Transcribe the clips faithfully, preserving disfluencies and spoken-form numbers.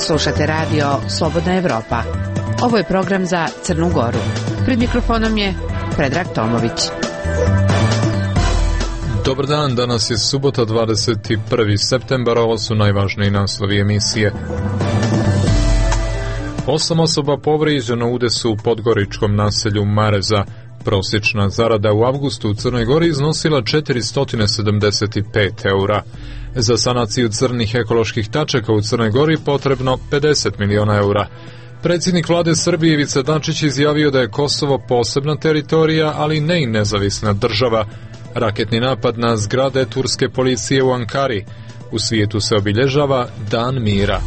Slušate radio Slobodna Evropa. Ovo je program za Crnu Goru. Pred mikrofonom je Predrag Tomović. Dobar dan, danas je subota dvadeset prvi septembar, ovo su najvažniji naslovi emisije. Osam osoba povrijeđeno u udesu u podgoričkom naselju Mareza. Prosječna zarada u avgustu u Crnoj Gori iznosila četiristo sedamdeset pet eura. Za sanaciju crnih ekoloških tačaka u Crnoj Gori potrebno pedeset miliona eura. Predsjednik vlade Srbije Ivica Dačić izjavio da je Kosovo posebna teritorija, ali ne i nezavisna država. Raketni napad na zgrade turske policije u Ankari. U svijetu se obilježava Dan mira.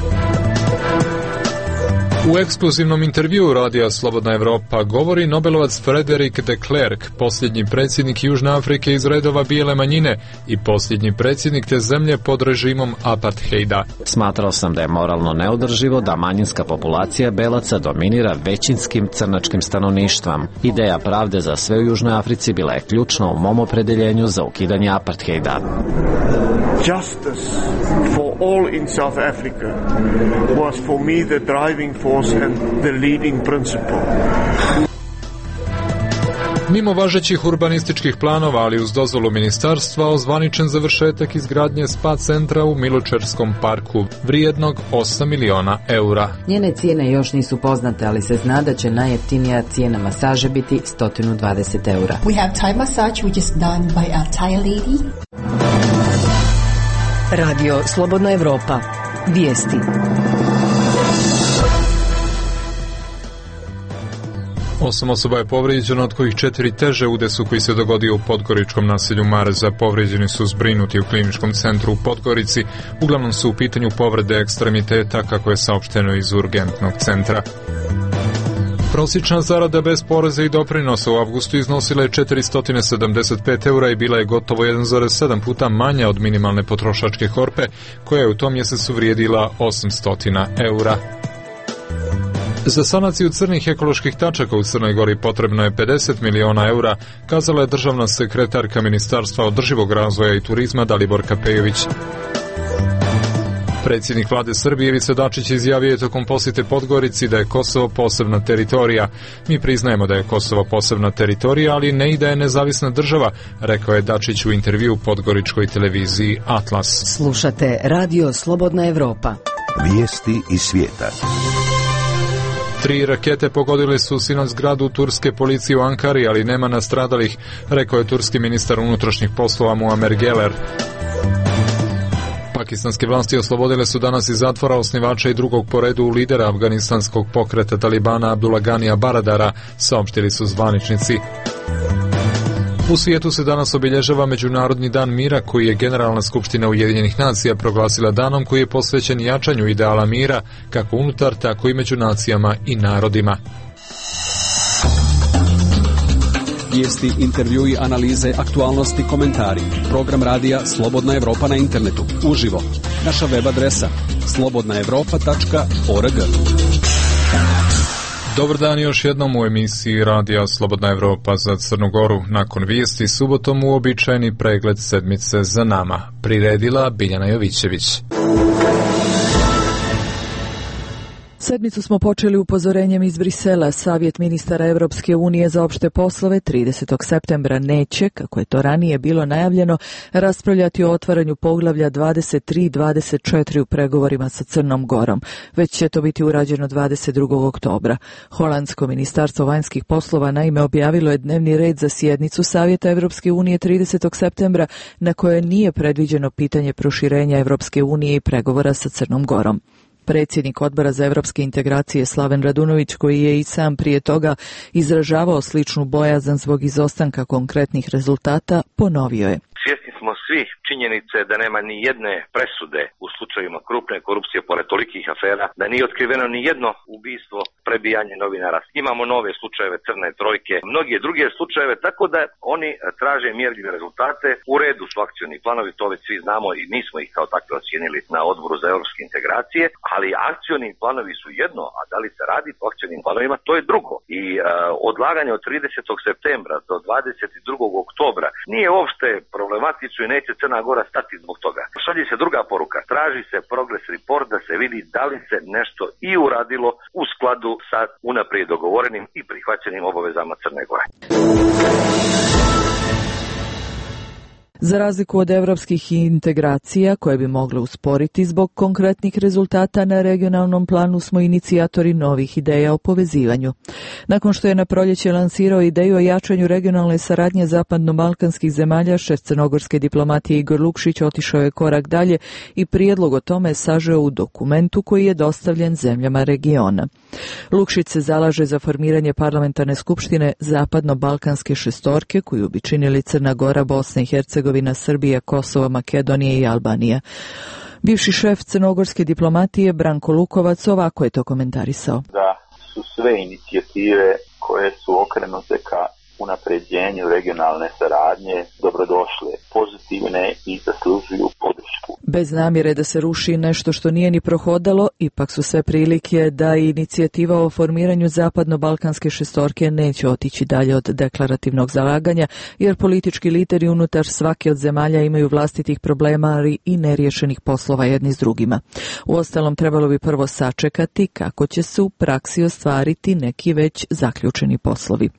U ekskluzivnom intervjuu radija Slobodna Evropa govori Nobelovac Frederick de Klerk, posljednji predsjednik Južne Afrike iz redova bijele manjine i posljednji predsjednik te zemlje pod režimom apartheida. Smatrao sam da je moralno neodrživo da manjinska populacija belaca dominira većinskim crnačkim stanovništvom. Ideja pravde za sve u Južnoj Africi bila je ključna u mom opredeljenju za ukidanje apartheida. Justice for all in South Africa was for me the driving force and the leading principle. Mimo važećih urbanističkih planova, ali uz dozvolu ministarstva, ozvaničen završetak izgradnje spa centra u Milučerskom parku, vrijednog osam miliona eura. Njene cijene još nisu poznate, ali se zna da će najjeftinija cijena masaže biti sto dvadeset eura. We have Thai massage which is done by a Thai lady. Radio Slobodna Evropa. Vijesti. Osam osoba je povrijeđeno, od kojih četiri teže u udesu koji se dogodio u podgoričkom naselju Mareza. Povrijeđeni su zbrinuti u kliničkom centru u Podgorici. Uglavnom su u pitanju povrede ekstremiteta, kako je saopšteno iz urgentnog centra. Prosječna zarada bez poreza i doprinosa u avgustu iznosila je četiristo sedamdeset pet eura i bila je gotovo jedan zarez sedam puta manja od minimalne potrošačke korpe, koja je u tom mjesecu vrijedila osamsto eura. Za sanaciju crnih ekoloških tačaka u Crnoj Gori potrebno je pedeset miliona eura, kazala je državna sekretarka Ministarstva održivog razvoja i turizma Daliborka Pejović. Predsjednik vlade Srbije Ivica Dačić izjavio je tokom posjete Podgorici da je Kosovo posebna teritorija. Mi priznajemo da je Kosovo posebna teritorija, ali ne i da je nezavisna država, rekao je Dačić u intervju podgoričkoj televiziji Atlas. Slušate Radio Slobodna Evropa. Vijesti iz svijeta. Tri rakete pogodile su sinoć zgradu turske policije u Ankari, ali nema nastradalih, rekao je turski ministar unutrašnjih poslova Muammer Geler. Pakistanske vlasti oslobodile su danas iz zatvora osnivača i drugog po redu lidera afganistanskog pokreta Talibana Abdullah Ganija Baradara, saopštili su zvaničnici. U svijetu se danas obilježava Međunarodni dan mira, koji je Generalna skupština Ujedinjenih nacija proglasila danom koji je posvećen jačanju ideala mira, kako unutar, tako i među nacijama i narodima. Vijesti, intervjui, analize, aktualnosti, komentari. Program radija Slobodna Evropa na internetu. Uživo. Naša web adresa slobodna evropa tačka org. Dobar dan još jednom u emisiji radija Slobodna Evropa za Crnu Goru. Nakon vijesti subotom uobičajeni pregled sedmice za nama. Priredila Biljana Jovićević. Sedmicu smo počeli upozorenjem iz Brisela. Savjet ministara Evropske unije za opšte poslove tridesetog septembra neće, kako je to ranije bilo najavljeno, raspravljati o otvaranju poglavlja dvadeset tri i dvadeset četiri u pregovorima sa Crnom Gorom, već će to biti urađeno dvadeset drugog oktobra. Holandsko ministarstvo vanjskih poslova naime objavilo je dnevni red za sjednicu Savjeta Evropske unije tridesetog septembra, na kojoj nije predviđeno pitanje proširenja Evropske unije i pregovora sa Crnom Gorom. Predsjednik Odbora za evropske integracije Slaven Radunović, koji je i sam prije toga izražavao sličnu bojazan zbog izostanka konkretnih rezultata, ponovio je. Svjesni smo svi činjenice da nema ni jedne presude u slučajevima krupne korupcije pored tolikih afera, da nije otkriveno ni jedno ubistvo, prebijanje novinara. Imamo nove slučajeve crne trojke, mnoge druge slučajeve, tako da oni traže mjerljive rezultate. U redu su akcioni planovi, to već svi znamo i mi smo ih kao takve ocijenili na Odboru za evropske integracije, ali akcioni planovi su jedno, a da li se radi po akcionim planovima, to je drugo. I uh, odlaganje od tridesetog septembra do dvadeset drugog oktobra nije uopšte problematično i neće Crna Gora stati zbog toga. Šalje se druga poruka, traži se progress report da se vidi da li se nešto i uradilo u skladu sa unaprijed dogovorenim i prihvaćenim obavezama Crne Gore. Za razliku od evropskih integracija koje bi mogle usporiti zbog konkretnih rezultata na regionalnom planu smo inicijatori novih ideja o povezivanju. Nakon što je na proljeće lansirao ideju o jačanju regionalne saradnje zapadno-balkanskih zemalja, šef crnogorske diplomatije Igor Lukšić otišao je korak dalje i prijedlog o tome sažeo u dokumentu koji je dostavljen zemljama regiona. Lukšić se zalaže za formiranje parlamentarne skupštine zapadno-balkanske šestorke koju bi činili Crna Gora, Bosna i Hercegovina, Srbija, Kosovo, Makedonija i Albanija. Bivši šef crnogorske diplomatije Branko Lukovac ovako je to komentarisao. Da su sve inicijative koje su okrenute ka unapređenju regionalne saradnje dobrodošle, pozitivne i zaslužuju podršku. Bez namjere da se ruši nešto što nije ni prohodalo, ipak su sve prilike da inicijativa o formiranju zapadno-balkanske šestorke neće otići dalje od deklarativnog zalaganja, jer politički lideri unutar svake od zemalja imaju vlastitih problema, ali i neriješenih poslova jedni s drugima. Uostalom, trebalo bi prvo sačekati kako će se u praksi ostvariti neki već zaključeni poslovi.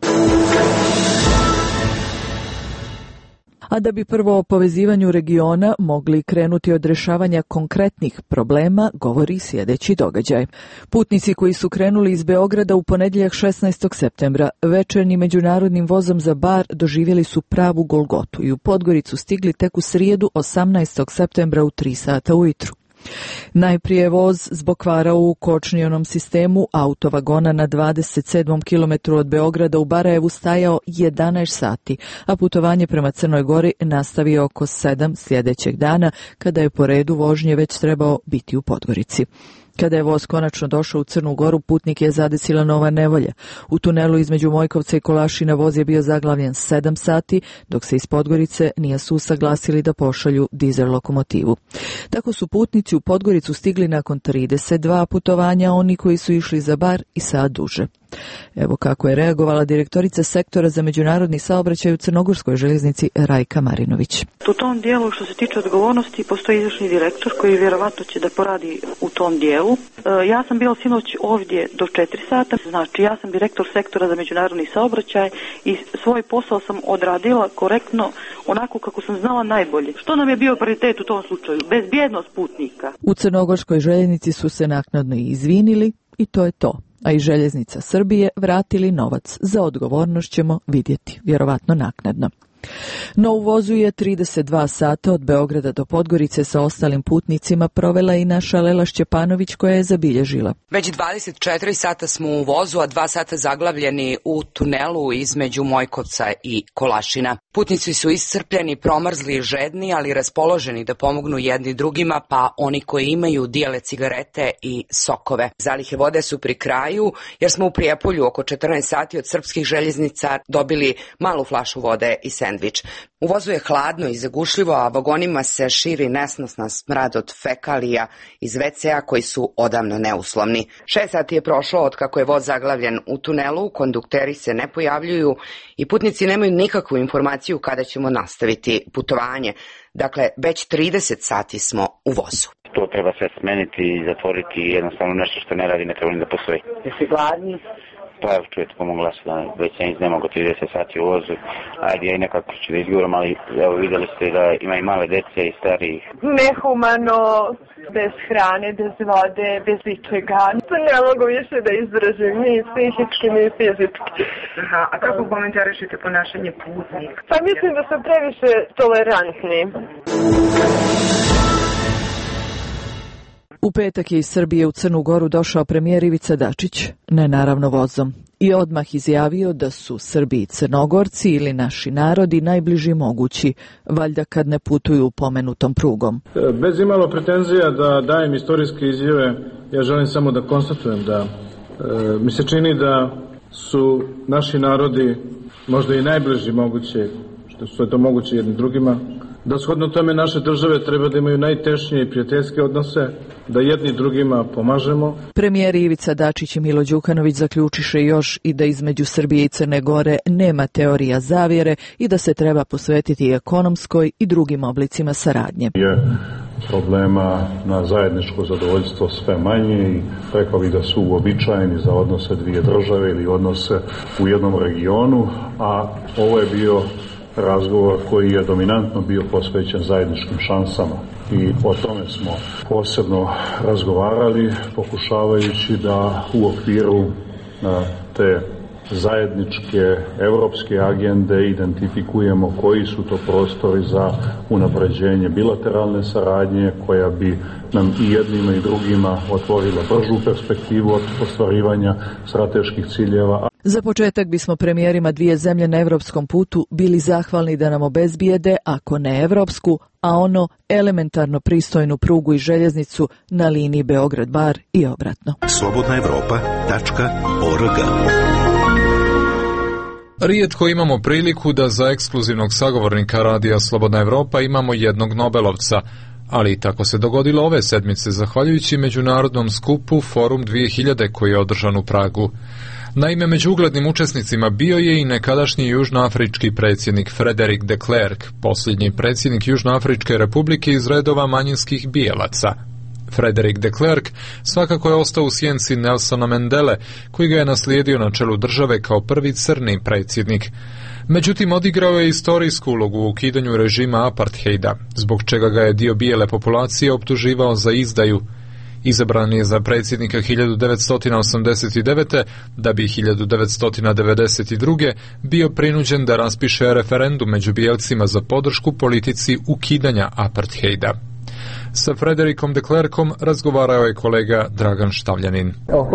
A da bi prvo o povezivanju regiona mogli krenuti od rješavanja konkretnih problema, govori sljedeći događaj. Putnici koji su krenuli iz Beograda u ponedjeljak šesnaestog septembra večernjim međunarodnim vozom za Bar doživjeli su pravu Golgotu i u Podgoricu stigli tek u srijedu osamnaestog septembra u tri sata ujutru. Najprije voz zbog kvara u kočnionom sistemu autovagona na dvadeset sedmom kilometru od Beograda u Barajevu stajao jedanaest sati, a putovanje prema Crnoj Gori nastavio oko sedam sljedećeg dana, kada je po redu vožnje već trebao biti u Podgorici. Kada je voz konačno došao u Crnu Goru, putnik je zadesila nova nevolja. U tunelu između Mojkovca i Kolašina voz je bio zaglavljen sedam sati, dok se iz Podgorice nije su usaglasili da pošalju dizel lokomotivu. Tako su putnici u Podgoricu stigli nakon trideset dva putovanja, oni koji su išli za Bar i sat duže. Evo kako je reagovala direktorica sektora za međunarodni saobraćaj u Crnogorskoj željeznici Rajka Marinović. U tom dijelu što se tiče odgovornosti postoji izvršni direktor koji vjerovatno će da poradi u tom dijelu. E, ja sam bila sinoć ovdje do četiri sata, znači ja sam direktor sektora za međunarodni saobraćaj i svoj posao sam odradila korektno onako kako sam znala najbolje. Što nam je bio prioritet u tom slučaju? Bezbjednost putnika. U Crnogorskoj željeznici su se naknadno i izvinili i to je to. A i Željeznica Srbije vratili novac. Za odgovornost ćemo vidjeti, vjerovatno naknadno. No u vozu je trideset dva sata od Beograda do Podgorice sa ostalim putnicima provela i naša Lela Šćepanović koja je zabilježila. Već dvadeset četiri sata smo u vozu, a dva sata zaglavljeni u tunelu između Mojkovca i Kolašina. Putnici su iscrpljeni, promrzli i žedni, ali raspoloženi da pomognu jedni drugima, pa oni koji imaju dijele cigarete i sokove. Zalihe vode su pri kraju, jer smo u Prijepolju oko četrnaest sati od srpskih željeznica dobili malu flašu vode i sendvič. U vozu je hladno i zagušljivo, a vagonima se širi nesnosna smrad od fekalija iz ve ce a koji su odavno neuslovni. Šest sati je prošlo od kako je voz zaglavljen u tunelu, kondukteri se ne pojavljuju i putnici nemaju nikakvu informaciju kada ćemo nastaviti putovanje. Dakle, već trideset sati smo u vozu. To treba sve smeniti i zatvoriti, jednostavno nešto što ne radi ne treba ni da postoji. Jesi gladni? Pa evo čujete po mom glasu da već ja ne mogu trideset sati u vozu. Ajde, ja i nekako ću da izguram, ali evo vidjeli ste da ima i male dece i starijih. Nehumano, bez hrane, bez vode, bez ičega. Ne mogu više da izdržim, ni psihički, ni fizički. Aha, a kako komentarišete ponašanje putnika? Pa mislim da su previše tolerantni. U petak je iz Srbije u Crnu Goru došao premijer Ivica Dačić, ne naravno vozom, i odmah izjavio da su Srbi i Crnogorci ili naši narodi najbliži mogući, valjda kad ne putuju pomenutom prugom. Bez imalo pretenzija da dajem istorijske izjave, ja želim samo da konstatujem da e, mi se čini da su naši narodi možda i najbliži moguće, što su to moguće jednim drugima, da shodno tome naše države treba da imaju najtešnije i prijateljske odnose, da jedni drugima pomažemo. Premijeri Ivica Dačić i Milo Đukanović zaključiše još i da između Srbije i Crne Gore nema teorija zavjere i da se treba posvetiti ekonomskoj i drugim oblicima saradnje. Je problema na zajedničko zadovoljstvo sve manje i rekao bih da su uobičajeni za odnose dvije države ili odnose u jednom regionu, a ovo je bio razgovor koji je dominantno bio posvećen zajedničkim šansama i o tome smo posebno razgovarali, pokušavajući da u okviru te zajedničke evropske agende identifikujemo koji su to prostori za unapređenje bilateralne saradnje koja bi nam i jednima i drugima otvorila bržu perspektivu od ostvarivanja strateških ciljeva. Za početak bismo premijerima dvije zemlje na evropskom putu bili zahvalni da nam obezbijede, ako ne evropsku, a ono elementarno pristojnu prugu i željeznicu na liniji Beograd-Bar i obratno. slobodna evropa tačka org. Rijetko imamo priliku da za ekskluzivnog sagovornika radija Slobodna Evropa imamo jednog Nobelovca, ali tako se dogodilo ove sedmice zahvaljujući međunarodnom skupu Forum dvije hiljade koji je održan u Pragu. Naime, među uglednim učesnicima bio je i nekadašnji južnoafrički predsjednik Frederick de Klerk, posljednji predsjednik Južnoafričke republike iz redova manjinskih bijelaca. Frederick de Klerk svakako je ostao u sjenci Nelsona Mandele, koji ga je naslijedio na čelu države kao prvi crni predsjednik. Međutim, odigrao je istorijsku ulogu u ukidanju režima apartheida, zbog čega ga je dio bijele populacije optuživao za izdaju. Izabran je za predsjednika hiljadu devetsto osamdeset devete. da bi hiljadu devetsto devedeset druge. bio prinuđen da raspiše referendum među bijelcima za podršku politici ukidanja apartheida. Sa Frederickom de Klerkom razgovarao je kolega Dragan Štavljanin.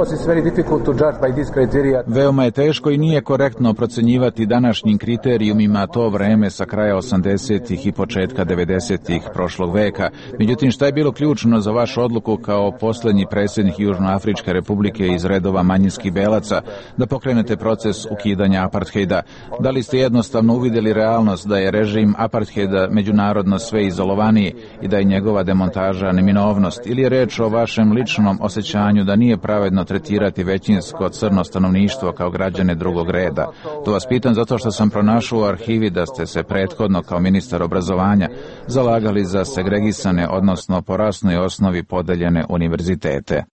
Veoma je teško i nije korektno procenjivati današnjim kriterijumima to vreme sa kraja osamdesetih i početka devedesetih prošlog veka. Međutim, šta je bilo ključno za vašu odluku kao posljednji predsjednik Južnoafričke republike iz redova manjinskih belaca da pokrenete proces ukidanja apartheida? Da li ste jednostavno uvidjeli realnost da je režim apartheida međunarodno sve izolovaniji i da je njegova demonstracija montaža neminovnost ili je reč o vašem ličnom osjećanju da nije pravedno tretirati većinsko crno stanovništvo kao građane drugog reda? To vas pitam zato što sam pronašao u arhivi da ste se prethodno kao ministar obrazovanja zalagali za segregisane, odnosno po rasnoj osnovi podeljene univerzitete.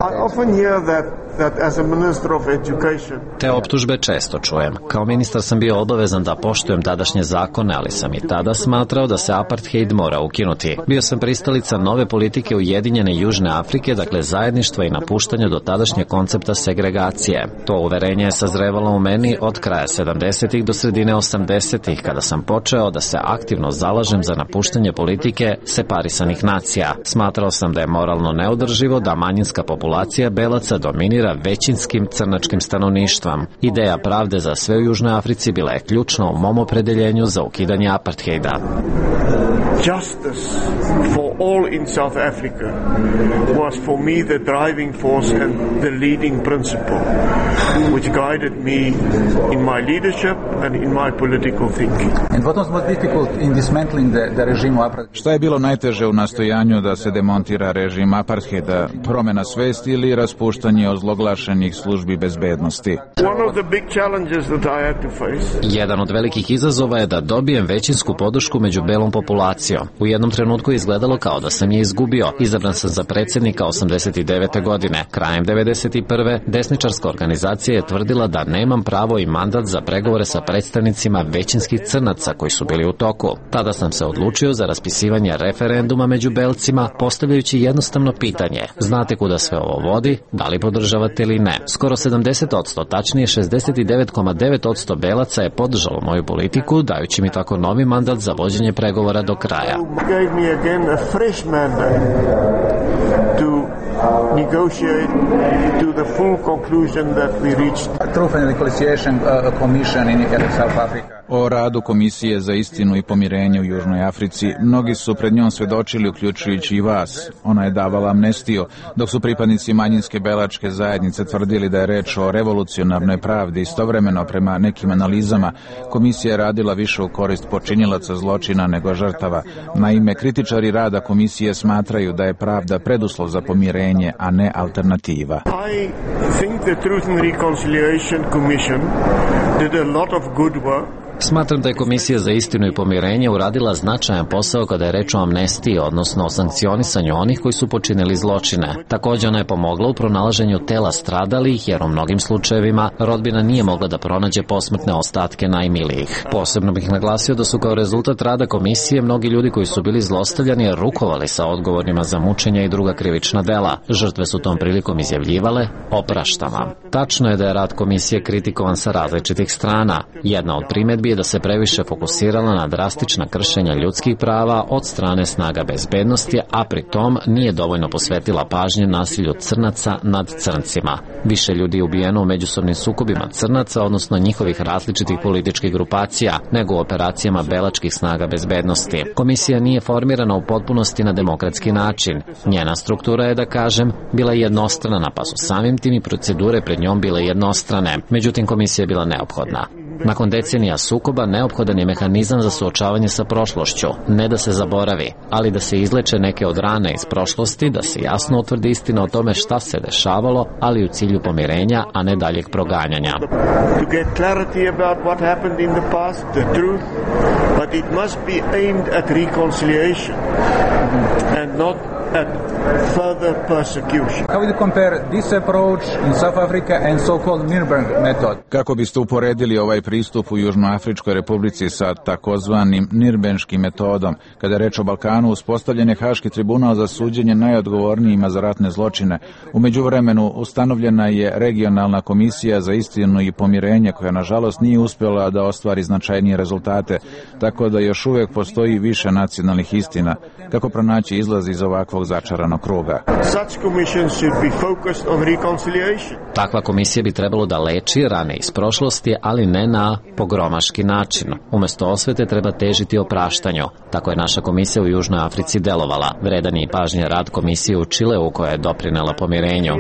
Te optužbe često čujem. Kao ministar sam bio obavezan da poštujem tadašnje zakone, ali sam i tada smatrao da se apartheid mora ukinuti. Bio sam pristalica nove politike Ujedinjene Južne Afrike, dakle zajedništva i napuštanja do tadašnjeg koncepta segregacije. To uverenje je sazrevalo u meni od kraja sedamdesetih do sredine osamdesetih, kada sam počeo da se aktivno zalažem za napuštanje politike separisanih nacija. Smatrao sam da je moralno neodrživo da manjinska populacija belaca dominira većinskim crnačkim stanovništvom. Ideja pravde za sve u Južnoj Africi bila je ključna u mom opredeljenju za ukidanje apartheida. Justice for all in South Africa was for me the driving force and the leading principle which guided me in my leadership and in my political thinking. And what was most difficult in dismantling the, the regime of apartheid? Šta je bilo najteže u nastojanju da se demontira režim apartheida? Promjena svesti ili raspuštanje ozloglašenih službi bezbednosti? One of the big challenges that I had to face. Jedan od velikih izazova je da dobijem većinsku podršku među belom populacijom. U jednom trenutku je izgledalo kao da sam je izgubio. Izabran sam za predsjednika osamdeset devete. godine. Krajem devedeset prve. desničarska organizacija je tvrdila da nemam pravo i mandat za pregovore sa predstavnicima većinskih crnaca koji su bili u toku. Tada sam se odlučio za raspisivanje referenduma među belcima, postavljajući jednostavno pitanje: znate kuda sve ovo vodi? Da li podržavate ili ne? Skoro sedamdeset posto, tačnije šezdeset devet zarez devet posto belaca je podržalo moju politiku, dajući mi tako novi mandat za vođenje pregovora do kraja. Gave me again a fresh mandate to negotiate to the full conclusion that we reached. Truth and Reconciliation Commission in South Africa. O radu Komisije za istinu i pomirenje u Južnoj Africi mnogi su pred njom svedočili, uključujući i vas. Ona je davala amnestiju, dok su pripadnici manjinske belačke zajednice tvrdili da je reč o revolucionarnoj pravdi. Istovremeno, prema nekim analizama, komisija je radila više u korist počinilaca zločina nego žrtava. Naime, kritičari rada komisije smatraju da je pravda preduslov za pomirenje, a ne alternativa. I think the Truth and Reconciliation Commission did a lot of good work. Smatram da je Komisija za istinu i pomirenje uradila značajan posao kada je reč o amnestiji, odnosno o sankcionisanju onih koji su počinili zločine. Također ona je pomogla u pronalaženju tela stradalih, jer u mnogim slučajevima rodbina nije mogla da pronađe posmrtne ostatke najmilijih. Posebno bih naglasio da su kao rezultat rada Komisije mnogi ljudi koji su bili zlostavljani rukovali sa odgovornima za mučenja i druga krivična dela. Žrtve su tom prilikom izjavljivale: opraštam vam. Tačno je da je rad Komisije kritikovan sa različitih strana. Jedna od primjedbi je da se previše fokusirala na drastična kršenja ljudskih prava od strane snaga bezbednosti, a pri tom nije dovoljno posvetila pažnje nasilju crnaca nad crncima. Više ljudi je ubijeno u međusobnim sukobima crnaca, odnosno njihovih različitih političkih grupacija, nego u operacijama belačkih snaga bezbednosti. Komisija nije formirana u potpunosti na demokratski način. Njena struktura je, da kažem, bila jednostrana, pa su samim tim i procedure pred njom bile jednostrane. Međutim, komisija je bila neophodna. Nakon decenija sukoba neophodan je mehanizam za suočavanje sa prošlošću, ne da se zaboravi, ali da se izleče neke od rane iz prošlosti, da se jasno utvrdi istina o tome šta se dešavalo, ali u cilju pomirenja, a ne daljeg proganjanja. To get clarity about what happened in the past, the truth, but it must be aimed at reconciliation and not at further persecution. How would you compare this approach in South Africa and so-called Nuremberg method? Kako biste uporedili ovaj pristup u Južnoafričkoj republici sa takozvanim Nirnberškim metodom? Kada je reč o Balkanu, uspostavljen je Haški tribunal za suđenje najodgovornijima za ratne zločine. U međuvremenu ustanovljena je regionalna komisija za istinu i pomirenje, koja nažalost nije uspjela da ostvari značajnije rezultate, tako da još uvijek postoji više nacionalnih istina. Kako pronaći izlaz iz ovakvog začaranog kruga? Takva komisija bi trebalo da leči rane iz prošlosti, ali ne na pogromaški način. Umjesto osvete treba težiti opraštanju. Tako je naša komisija u Južnoj Africi delovala. Vredan je i pažnje rad komisije u Čileu, koja je doprinela pomirenju.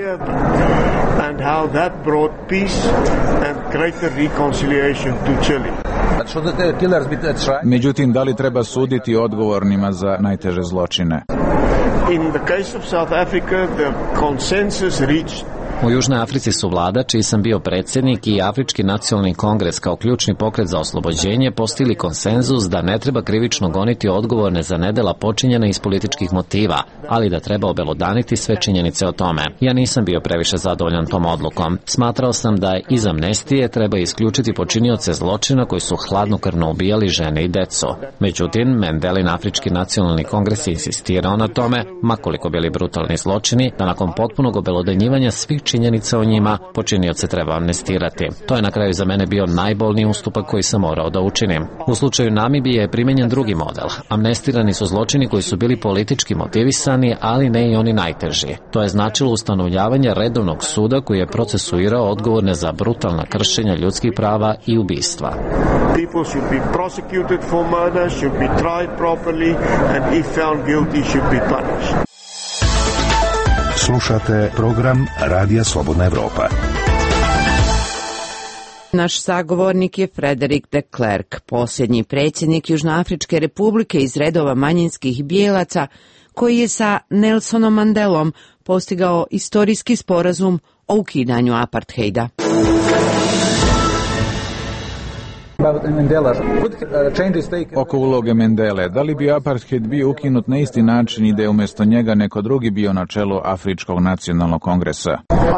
Međutim, da li treba suditi odgovornima za najteže zločine? In the case of South Africa, the consensus reached U Južnoj Africi su vlada, čiji sam bio predsjednik, i Afrički nacionalni kongres kao ključni pokret za oslobođenje postigli konsenzus da ne treba krivično goniti odgovorne za nedela počinjene iz političkih motiva, ali da treba obelodaniti sve činjenice o tome. Ja nisam bio previše zadovoljan tom odlukom. Smatrao sam da iz amnestije treba isključiti počinioce zločina koji su hladnokrvno ubijali žene i decu. Međutim, Mendelin Afrički nacionalni kongres je insistirao na tome, makoliko bili brutalni zločini, da nakon potpunog obelodanjivanja svih činjenica o njima, počinioce treba amnestirati. To je na kraju za mene bio najbolniji ustupak koji sam morao da učinim. U slučaju Namibije je primenjen drugi model. Amnestirani su zločini koji su bili politički motivisani, ali ne i oni najteži. To je značilo ustanovljavanje redovnog suda koji je procesuirao odgovorne za brutalna kršenja ljudskih prava i ubistva. People should be prosecuted for murder, should be tried properly, and if found guilty should be punished. Slušate program Radija Slobodna Evropa. Naš sagovornik je Frederik de Klerk, posljednji predsjednik Južnoafričke republike iz redova manjinskih bijelaca, koji je sa Nelsonom Mandelom postigao istorijski sporazum o ukidanju apartheida. Oko uloge Mendele, da li bi apartheid bio ukinut na isti način i da je umjesto njega neko drugi bio na čelu Afričkog nacionalnog kongresa?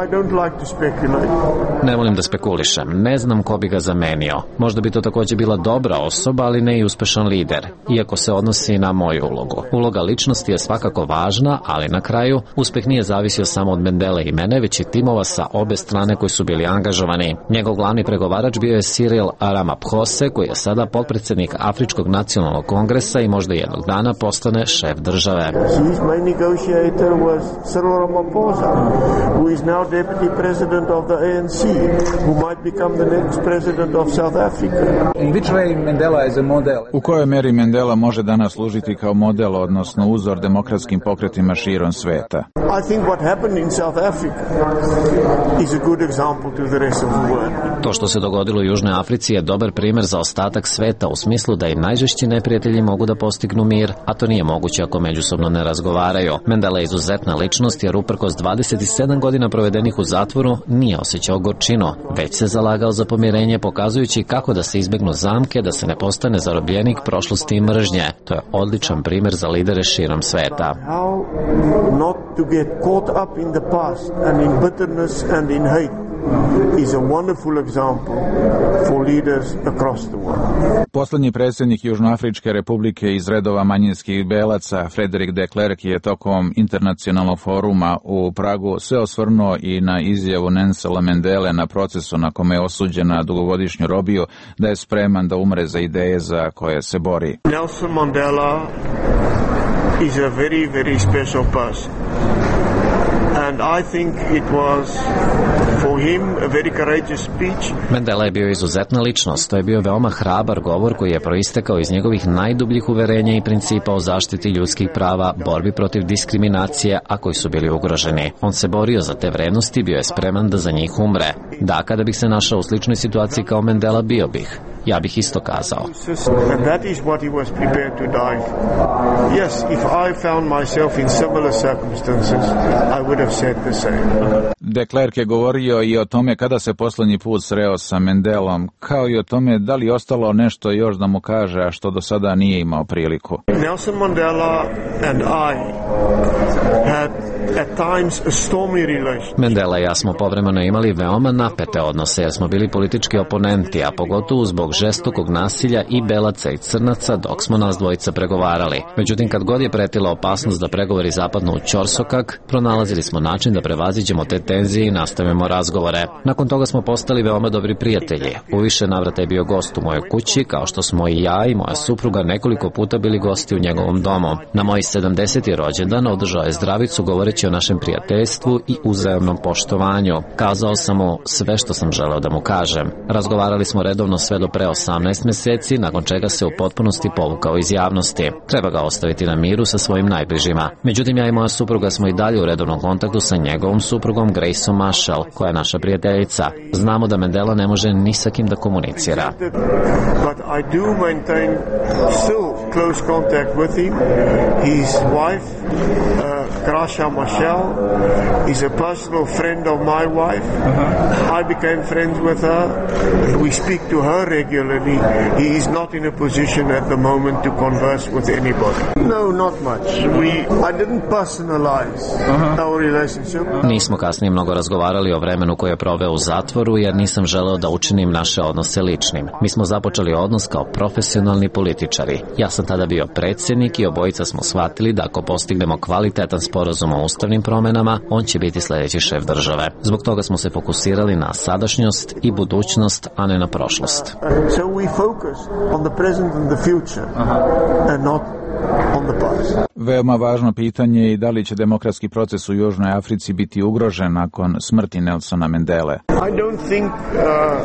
Ne volim da spekulišem, ne znam ko bi ga zamenio. Možda bi to također bila dobra osoba, ali ne i uspešan lider, iako se odnosi na moju ulogu. Uloga ličnosti je svakako važna, ali na kraju uspeh nije zavisio samo od Mendele i mene, već i timova sa obe strane koji su bili angažovani. Njegov glavni pregovarač bio je Cyril Ramaphosa, Hose, koji je sada potpredsjednik Afričkog nacionalnog kongresa i možda jednog dana postane šef države. His main negotiator was Cyril Ramaphosa, who is now deputy president of the A N C, who might become the next president of South Africa. In which way Mandela is a model? U kojoj meri Mandela može danas služiti kao model, odnosno uzor demokratskim pokretima širom sveta? I think what happened in South Africa is a good example to the rest of the world. To što se dogodilo u Južnoj Africi je dobar primjer za ostatak sveta u smislu da i najžešći neprijatelji mogu da postignu mir, a to nije moguće ako međusobno ne razgovaraju. Mandela je izuzetna ličnost jer uprkos dvadeset sedam godina provedenih u zatvoru nije osjećao gorčinu, već se zalagao za pomirenje, pokazujući kako da se izbegnu zamke, da se ne postane zarobljenik prošlosti i mržnje. To je odličan primjer za lidere širom sveta. How not to get caught up in the past and in bitterness and in hate is a wonderful example for leaders across the world. Poslednji predsjednik Južnoafričke republike iz redova manjinskih belaca, Frederik de Klerk, je tokom internacionalnog foruma u Pragu se osvrnuo i na izjavu Nelsona Mandele na procesu na kome je osuđen na dugogodišnju robiju, da je spreman da umre za ideje za koje se bori. Nelson Mandela is a very, very special person. And I think it was for him a very courageous speech. Mandela je bio izuzetna ličnost. To je bio veoma hrabar govor koji je proistekao iz njegovih najdubljih uverenja i principa o zaštiti ljudskih prava, borbi protiv diskriminacije, a koji su bili ugroženi. On se borio za te vrednosti i bio je spreman da za njih umre. Da, kada bih se našao u sličnoj situaciji kao Mandela, bio bih. Ja bih isto kazao. And that is what he was prepared to die for. Yes, if I found myself in similar circumstances, I would have said the same. De Klerk je govorio i o tome kada se poslednji put sreo sa Mandelom, kao i o tome da li je ostalo nešto još da mu kaže, a što do sada nije imao priliku. Nelson Mandela and I had at times a stormy relation. Mandela i ja smo povremeno imali veoma napete odnose jer smo bili politički oponenti, a pogotovo zbog žestokog nasilja i belaca i crnaca dok smo nas dvojica pregovarali. Međutim, kad god je pretila opasnost da pregovori zapadnu u ćorsokak, pronalazili smo način da prevaziđemo te tenzije i nastavimo razgovore. Nakon toga smo postali veoma dobri prijatelji. U više navrata je bio gost u mojoj kući, kao što smo i ja i moja supruga nekoliko puta bili gosti u njegovom domu. Na moj sedamdeseti rođendan održao je zdravicu govoreći o našem prijateljstvu i uzajamnom poštovanju. Kazao sam mu sve što sam želeo da mu kažem. Razgovarali smo redovno sve do pre osamnaest meseci, nakon čega se u potpunosti povukao iz javnosti. Treba ga ostaviti na miru sa svojim najbližima. Međutim, ja i moja supruga smo i dalje u redovnom kontaktu sa njegovom suprugom Graceom Marshall, koja je naša prijateljica. Znamo da Mandela ne može ni sa kim da komunicira. But I do maintain still close contact with him. His wife, uh, Gracia Marshall, is a personal friend of my wife. Uh-huh. I became friends with her. We speak to her regularly. He is not in a position at the moment to converse with anybody. No, not much. We, I didn't personalize uh-huh. our relationship. Nismo kasnije mnogo razgovarali o vremenu koje je proveo u zatvoru jer nisam želeo da učinim naše odnose ličnim. Mi smo započeli odnos kao profesionalni političari. Ja sam tada bio predsjednik i obojica smo shvatili da ako postignemo kvalitetan sporazum o ustavnim promenama, on će biti sljedeći šef države. Zbog toga smo se fokusirali na sadašnjost i budućnost, a ne na prošlost. So we focus on the present and the future and not on the past. Veoma važno pitanje je i da li će demokratski proces u Južnoj Africi biti ugrožen nakon smrti Nelsona Mandele. I don't think uh,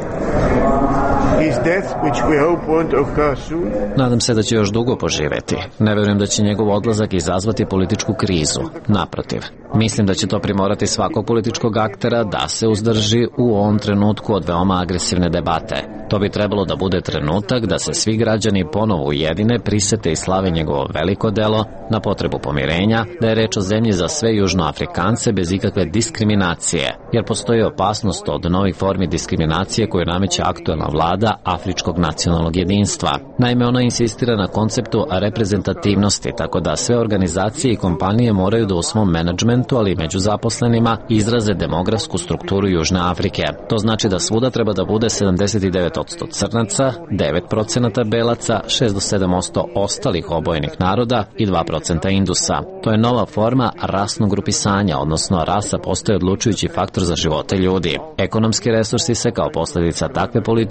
his death, which we hope won't occur soon. Nadam se da će još dugo poživeti. Ne verujem da će njegov odlazak izazvati političku krizu. Naprotiv, mislim da će to primorati svakog političkog aktera da se uzdrži u ovom trenutku od veoma agresivne debate. To bi trebalo da bude trenutak da se svi građani ponovo ujedine, prisete i slave njegovo veliko delo na potrebu pomirenja, da je reč o zemlji za sve Južnoafrikance bez ikakve diskriminacije, jer postoji opasnost od novih formi diskriminacije koju nameće aktuelna vlada Afričkog nacionalnog jedinstva. Naime, ona insistira na konceptu reprezentativnosti, tako da sve organizacije i kompanije moraju da u svom menadžmentu, ali i među zaposlenima, izraze demografsku strukturu Južne Afrike. To znači da svuda treba da bude sedamdeset devet posto crnaca, devet procenata belaca, šest do sedam posto ostalih obojenih naroda i dva procenta indusa. To je nova forma rasnog grupisanja, odnosno rasa postaje odlučujući faktor za živote ljudi. Ekonomski resursi se kao posljedica takve politike sve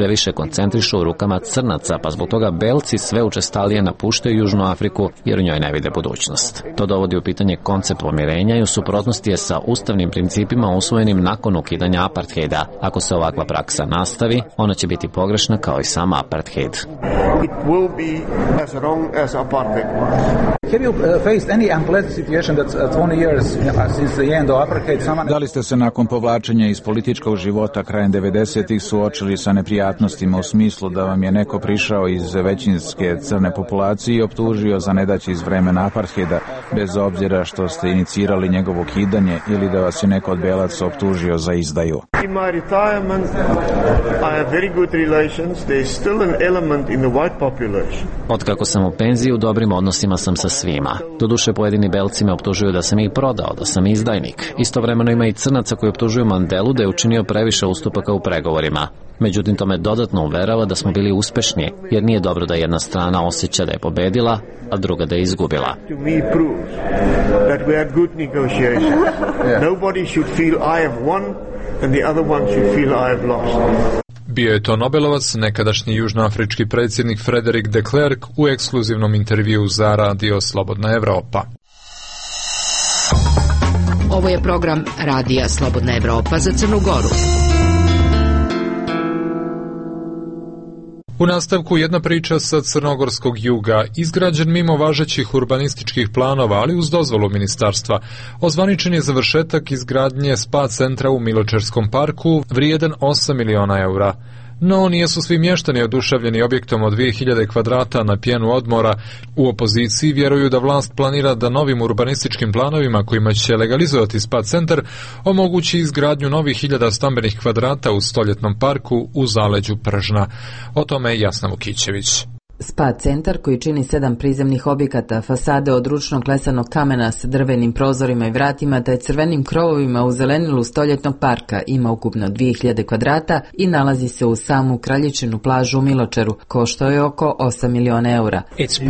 sve više koncentrišu u rukama crnaca, pa zbog toga belci sve učestalije napuštaju Južnu Afriku jer u njoj ne vide budućnost. To dovodi u pitanje koncept pomirenja i u suprotnosti je sa ustavnim principima usvojenim nakon ukidanja apartheida. Ako se ovakva praksa nastavi, ona će biti pogrešna kao i sam apartheid. It will be as wrong as apartheid. Have you uh, faced any unpleasant situation that uh, twenty years uh, since the end of apartheid? Da li ste se nakon povlačenja iz političkog života krajem devedesetih suočili sa neprijatnostima u smislu da vam je neko prišao iz većinske crne populacije i optužio za nedaće iz vremena apartheida, bez obzira što ste inicirali njegovo ukidanje, ili da vas je neko od belaca optužio za izdaju? In my retirement, I have very good relations. There is still an element in the white population. Otkako sam u penziji, u dobrim odnosima sam sa svima. Doduše, pojedini belci me optužuju da sam ih prodao, da sam izdajnik. Istovremeno ima i crnaca koji optužuju Mandelu da je učinio previše ustupaka u pregovorima. Međutim, to me dodatno uverava da smo bili uspešni, jer nije dobro da jedna strana osjeća da je pobedila, a druga da je izgubila. To me proves that we had good negotiations. Nobody should feel I have won and the other one should feel I have lost. Bio je to Nobelovac, nekadašnji južnoafrički predsjednik Frederik de Klerk u ekskluzivnom intervjuu za Radio Slobodna Evropa. Ovo je program Radija Slobodna Evropa za Crnu Goru. U nastavku jedna priča sa crnogorskog juga, izgrađen mimo važećih urbanističkih planova, ali uz dozvolu ministarstva. Ozvaničen je završetak izgradnje spa centra u Miločerskom parku, vrijedan osam miliona eura. No, nijesu svi mještani oduševljeni objektom od dvije hiljade kvadrata na pjenu odmora. U opoziciji vjeruju da vlast planira da novim urbanističkim planovima kojima će legalizovati spa centar omogući izgradnju novih hiljada stambenih kvadrata u stoljetnom parku u zaleđu Pržna. O tome je Jasna Vukićević. Spa centar, koji čini sedam prizemnih objekata, fasade od ručno klesanog kamena s drvenim prozorima i vratima te crvenim krovovima u zelenilu stoljetnog parka, ima ukupno dvije hiljade kvadrata i nalazi se u samu Kraljičinu plažu u Miločeru. Koštao je oko osam miliona eura.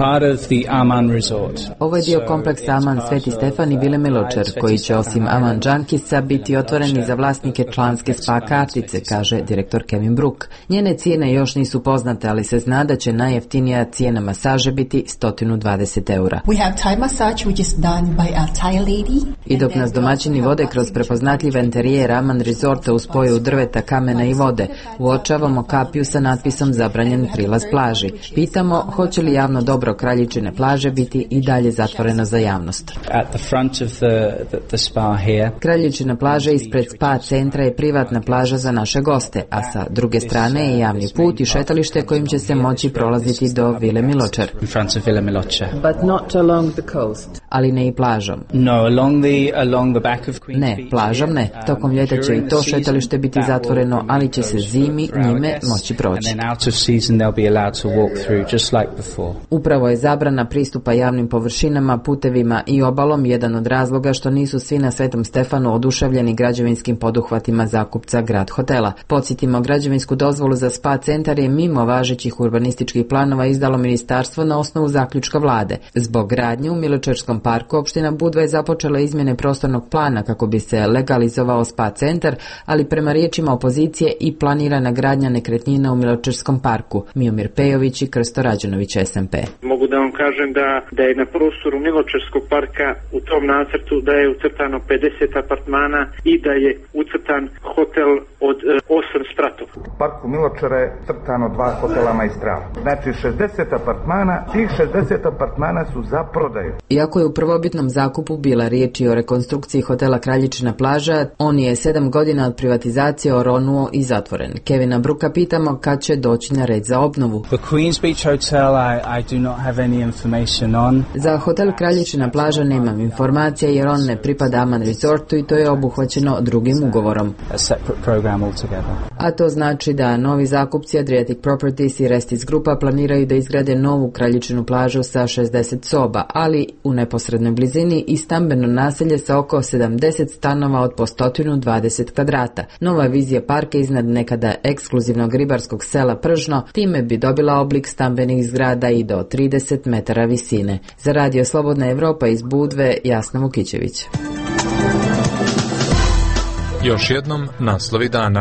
Ovo je dio kompleksa Aman Sveti Stefan i Vile Miločer, koji će osim Aman Džankisa biti otvoreni za vlasnike članske spa kartice, kaže direktor Kevin Brook. Njene cijene još nisu poznate, ali se zna da će najjeftinije cijena masaže biti sto dvadeset eura. We have Thai massage which is done by a Thai lady. I dok nas domaćini vode kroz prepoznatljiv enterijer Aman Resorta u spoju drveta, kamena i vode, uočavamo kapiju sa natpisom zabranjen prilaz plaži. Pitamo hoće li javno dobro Kraljičine plaže biti i dalje zatvoreno za javnost. At the front of the, the, the spa here. Kraljičina plaža ispred spa centra je privatna plaža za naše goste, a sa druge strane je javni put i šetalište kojim će se moći prolaziti do Vile Miločer. In front of Villa Miločer. But not along the coast. Ali ne i plažom. No, along the along the back of Queen. Ne, plažom ne. Tokom ljeta će i to šetalište biti zatvoreno, ali će se zimi njime moći proći. And then out of season they'll be allowed to walk through just like before. Upravo je zabrana pristupa javnim površinama, putevima i obalom jedan od razloga što nisu svi na Svetom Stefanu oduševljeni građevinskim poduhvatima zakupca Grad hotela. Podsjetimo, građevinsku dozvolu za spa centar je mimo važećih urbanističkih planova izdalo ministarstvo na osnovu zaključka vlade. Zbog gradnje u Miločerskom parku opština Budva je započela izmjene prostornog plana kako bi se legalizovao spa centar, ali prema riječima opozicije i planirana gradnja nekretnina u Miločerskom parku. Miomir Pejović i Krsto Rađenović, S M P. Mogu da vam kažem da, da je na prostoru Miločerskog parka u tom nacrtu da je ucrtano pedeset apartmana i da je ucrtan hotel od e, osam spratova. U parku Miločera je crtano dva hotela Majstral. Znači šezdeset apartmana, tih šezdeset apartmana su za prodaju. Iako je u prvobitnom zakupu bila riječi o rekonstrukciji hotela Kraljičina plaža, on je sedam godina od privatizacije oronuo i zatvoren. Kevina Bruka pitamo kad će doći na red za obnovu. The Queen's Beach Hotel I, I do not have any information on. Za hotel Kraljičina plaža nemam informacija jer on ne pripada Aman Resortu i to je obuhvaćeno drugim ugovorom. A separate program altogether. A to znači da novi zakupci Adriatic Properties i Restis Grupa planiraju da izgrade novu Kraljičinu plažu sa šezdeset soba, ali u neposrednoj blizini i stambeno naselje sa oko sedamdeset stanova od po sto dvadeset kvadrata. Nova vizija parka iznad nekada ekskluzivnog ribarskog sela Pržno time bi dobila oblik stambenih zgrada i do trideset metara visine. Za Radio Slobodna Evropa iz Budve, Jasna Vukićević. Još jednom naslovi dana.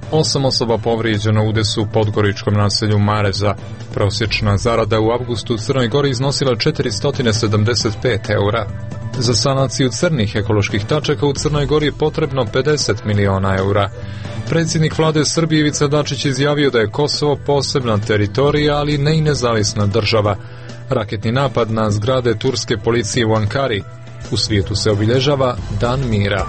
Osam osoba povrijeđeno u udesu u podgoričkom naselju Mareza. Prosječna zarada u avgustu u Crnoj Gori iznosila četiristo sedamdeset pet eura. Za sanaciju crnih ekoloških tačaka u Crnoj Gori je potrebno pedeset miliona eura. Predsjednik vlade Srbije Ivica Dačić izjavio da je Kosovo posebna teritorija, ali ne i nezavisna država. Raketni napad na zgrade turske policije u Ankari. U svijetu se obilježava Dan mira.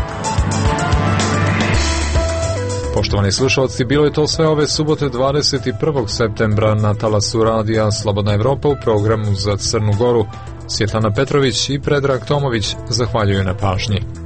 Poštovani slušalci, bilo je to sve ove subote dvadeset prvog septembra na talasu radija Slobodna Evropa u programu za Crnu Goru. Svjetlana Petrović i Predrag Tomović zahvaljuju na pažnji.